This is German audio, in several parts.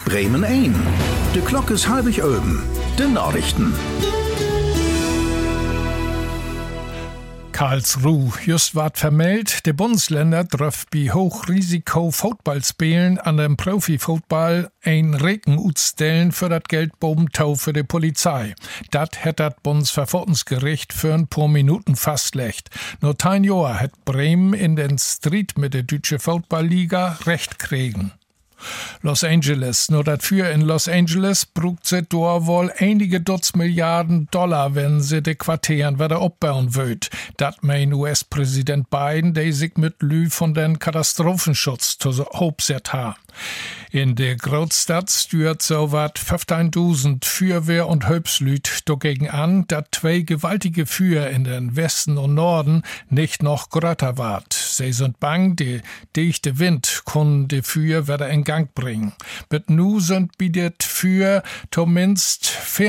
Bremen ein. De Glock is halbig oben. De Nachrichten. Karlsruhe, just ward vermeldt, de Bundesländer dröf bi Hochrisiko-Footballspielen an dem Profi-Football ein Reken utstellen für dat Geldbomtau für de Polizei. Dat hätt dat Bundesverfassungsgericht für ein paar Minuten fastlegt. Nur 10 Jahr hätt Bremen in den Street mit der deutsche Footballliga recht kriegen. Los Angeles. Nur dafür in Los Angeles brugt sie da wohl einige Dutz Milliarden $, wenn sie de Quartieren wieder abbauen wollt. Dat mein US-Präsident Biden, der sich mit Lü von den Katastrophenschutz zu Hauptset ha. In der Großstadt stört so wat 15.000 Feuerwehr- und Hilfslüt dagegen an, dat 2 gewaltige Feuer in den Westen und Norden nicht noch größer ward. Sie sind bang, die dichte Wind kann die Feuer wieder in Gang bringen. Bet nu sind bietet für zumindest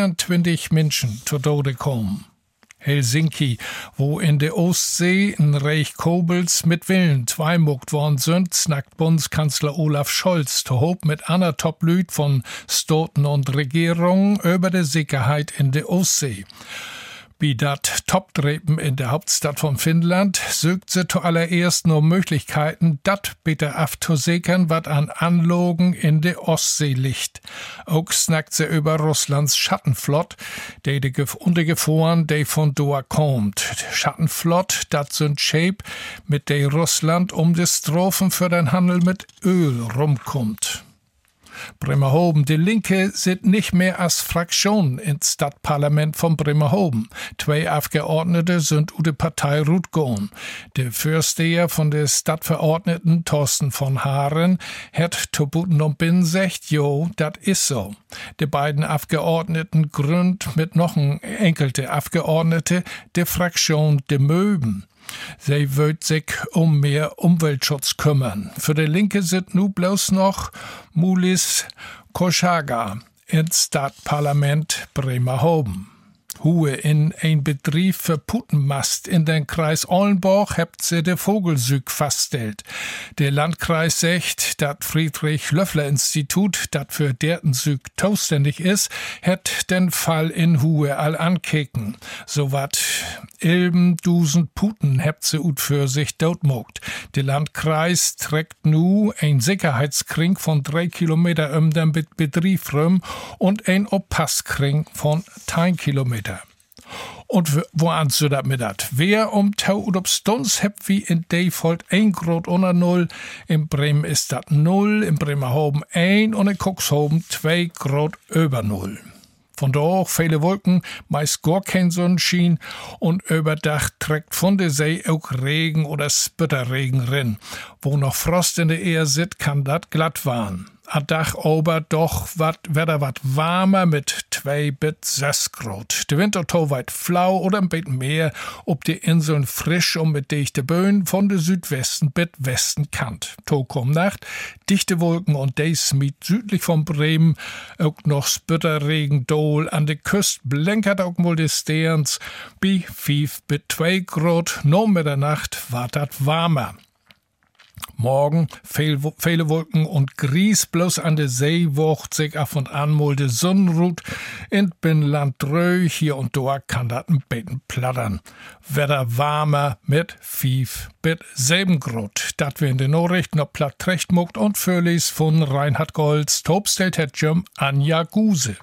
24 Menschen zu Tode kommen. Helsinki, wo in der Ostsee ein Reich Kobels mit Willen zweimuckt worden sind, snackt Bundeskanzler Olaf Scholz zu hob mit einer Top-Lüd von Staaten und Regierungen über die Sicherheit in der Ostsee. Wie dat Toptreppen in der Hauptstadt von Finnland sögt sie zuallererst nur Möglichkeiten, dat bitte abzusichern, wat an Anlogen in der Ostsee liegt. Auch snackt sie über Russlands Schattenflott, die Gefahren, die von Doha kommt. Schattenflott, dat sind Shape, mit der Russland die Strophen für den Handel mit Öl rumkommt. Bremerhoven. Die Linke sind nicht mehr als Fraktion ins Stadtparlament von Bremerhoven. 2 Abgeordnete sind u de Partei Rutgårn. Der Vorsteher von der Stadtverordneten Thorsten von Haaren hat zu buten und bin sagt, jo, dat is so. Die beiden Abgeordneten gründ mit noch ein enkelte Abgeordnete der Fraktion de Möben. Sie wird sich um mehr Umweltschutz kümmern. Für die Linke sind nu bloß noch Mulis Koschaga ins Stadtparlament Bremerhoven. Hue in ein Betrieb für Putenmast in den Kreis Ollenborg hebt sie de Vogelsüg faststellt. Der Landkreis sagt, dat Friedrich-Löffler-Institut, dat für derten Süg zuständig ist, het den Fall in Hue all ankeken. So wat 11.000 Puten hebt sie ut für sich dotmogt. Der Landkreis trägt nu ein Sicherheitskring von 3 Kilometer den Betrieb rum und ein Oppasskring von 10 Kilometer. Und wo anst du dat mit dat? Wer Tau und ob Stunds hebt wie in Default 1 Grad unter 0, in Bremen ist dat 0, in Bremerhoven 1 und in Cuxhaven 2 Grad über 0. Von da auch viele Wolken, meist gar kein Sonnenschein und überdacht trägt von der See auch Regen oder Spitterregen rin. Wo noch Frost in der Erde sit, kann dat glatt waren. A Dach ober doch weder wat warmer mit 2 bis 6 Grad. De Wintertau weit flau oder ein bisschen mehr, ob die Inseln frisch und mit dichte Böen von der Südwesten bis Westen kant. To kom Nacht, dichte Wolken und des mit südlich von Bremen auch noch Spitterregen Dol an der Küste blänkert auch wohl des Sterns bi 5 bis 2 Grad. No Mitternacht war dat warmer. Morgen viele Wolken und Gries, bloß an der See wocht sich ab und an mal de Sonnenrut. In Binnenland drö, hier und dort kann dat ein bisschen plattern. Wetter warmer mit 5 bis 7 Grad. Dat wir in den Nachrichten noch platt recht muckt und Föhlis von Reinhard Golds, Tobstellt hat Anja Guse.